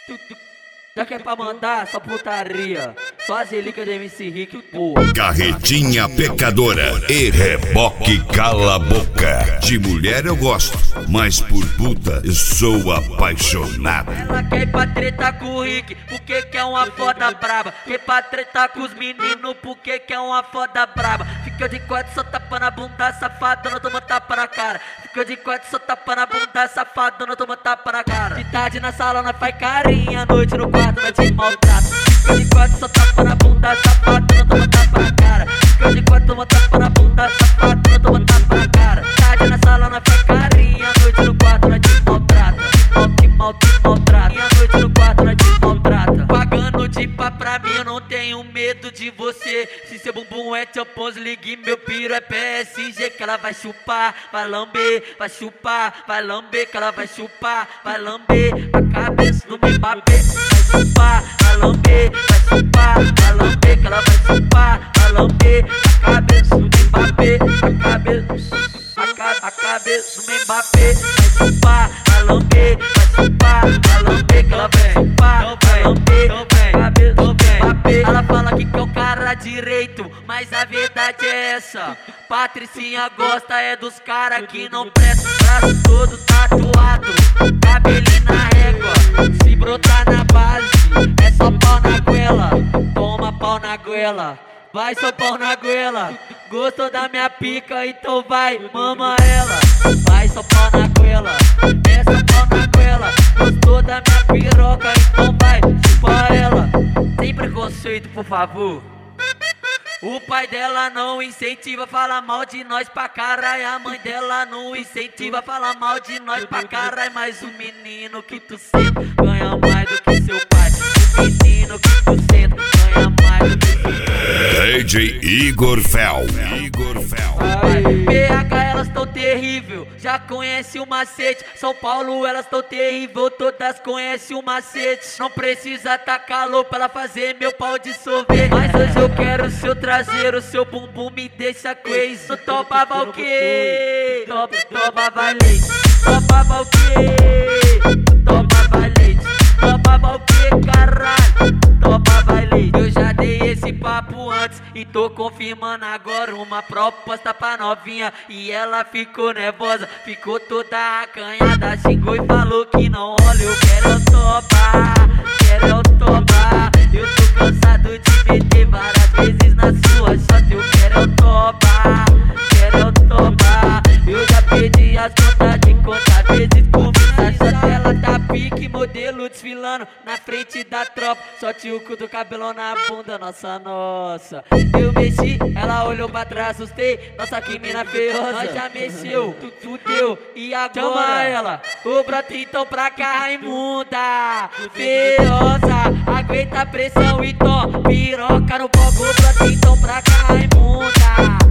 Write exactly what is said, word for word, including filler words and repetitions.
Já que é pra mandar, só putaria. Só as relíquias do M C Rick, porra. Carretinha pecadora e reboque cala a boca. De mulher eu gosto, mas por puta eu sou apaixonado. Ela quer ir pra treta com o Rick, porque quer uma foda braba. Quer pra treta com os meninos, porque quer uma foda braba. Fica de quatro, só tapa na bunda, safadona, toma tapa na cara. Fica de quatro, só tapa na bunda, safadona, toma tapa na cara. De tarde na sala, nós faz carinha, à noite no quarto, nós te maltrata. Fica de quatro, só tapa na bunda, safadona, toma tapa na cara. Fica de quatro, toma tapa na bunda, safadona, toma tapa na cara. Tarde na sala, nós faz carinha, à noite no quarto, nós te maltrata. Mal, te mal, te maltrata. E à noite no quarto, nós te maltrata. Pagando de pá pra mim, eu não tenho medo de você. Se seu bumbum é Champions League, meu piro é P S G. Que ela vai chupar, vai lamber, vai chupar, vai lamber. Que ela vai chupar, vai lamber a cabeça do Mbappé. Vai chupar, vai lamber, vai chupar, vai lamber. Que ela vai chupar, vai lamber a cabeça do Mbappé. A cabeça, a, ca, a cabeça do Mbappé. Vai chupar, vai lamber, vai chupar, vai lamber. Que ela vai chupar, vai lamber a cabeça do Mbappé. Ela fala que quer o cara direito, mas a verdade é essa. Patricinha gosta é dos cara que não presta. Braço todo tatuado, cabelinho na régua. Se brotar na base, é só pau na goela. Toma pau na goela, vai só pau na goela. Gostou da minha pica, então vai, mama ela. Vai só pau na goela, é só pau na goela. Gostou da minha piroca, então vai, chupa ela. Sem preconceito, por favor. O pai dela não incentiva, fala mal de nós pra caralho. A mãe dela não incentiva, fala mal de nós pra caralho. Mas o menino que tu senta ganha mais do que seu pai. O menino que tu senta ganha mais do que seu pai. D J Igor Fel. Igor Fel. P H elas tão terrível, já conhece o macete. São Paulo elas tão terrível, todas conhecem o macete. Não precisa tá calor pra ela fazer meu pau dissolver. Mas hoje eu quero o seu traseiro, seu bumbum me deixa crazy. Tu topava o quê? Top, topava leite. Topava o quê? Topava leite. Topava o quê, caralho? Topava leite. Eu já dei esse papo antes e tô confirmando agora uma proposta pra novinha. E ela ficou nervosa, ficou toda acanhada. Xingou e falou que não olha. Eu quero eu topar, quero eu topar. Eu tô cansado de meter várias vezes na sua shot. Eu quero eu topar, quero eu topar. Eu já perdi as contas de quantas vezes comi essa shot. Ela tá pique, modelo desfilando na frente da tropa. Só tio cu do cabelão na bunda, nossa, nossa. Eu mexi, ela olhou pra trás, assustei. Nossa, que mina feiosa. Nós já mexeu, tu fudeu, e agora? Chama ela, o brota então pra cá, Raimunda. Feiosa, aguenta a pressão e tó. Piroca no fogo, brota então pra cá, Raimunda.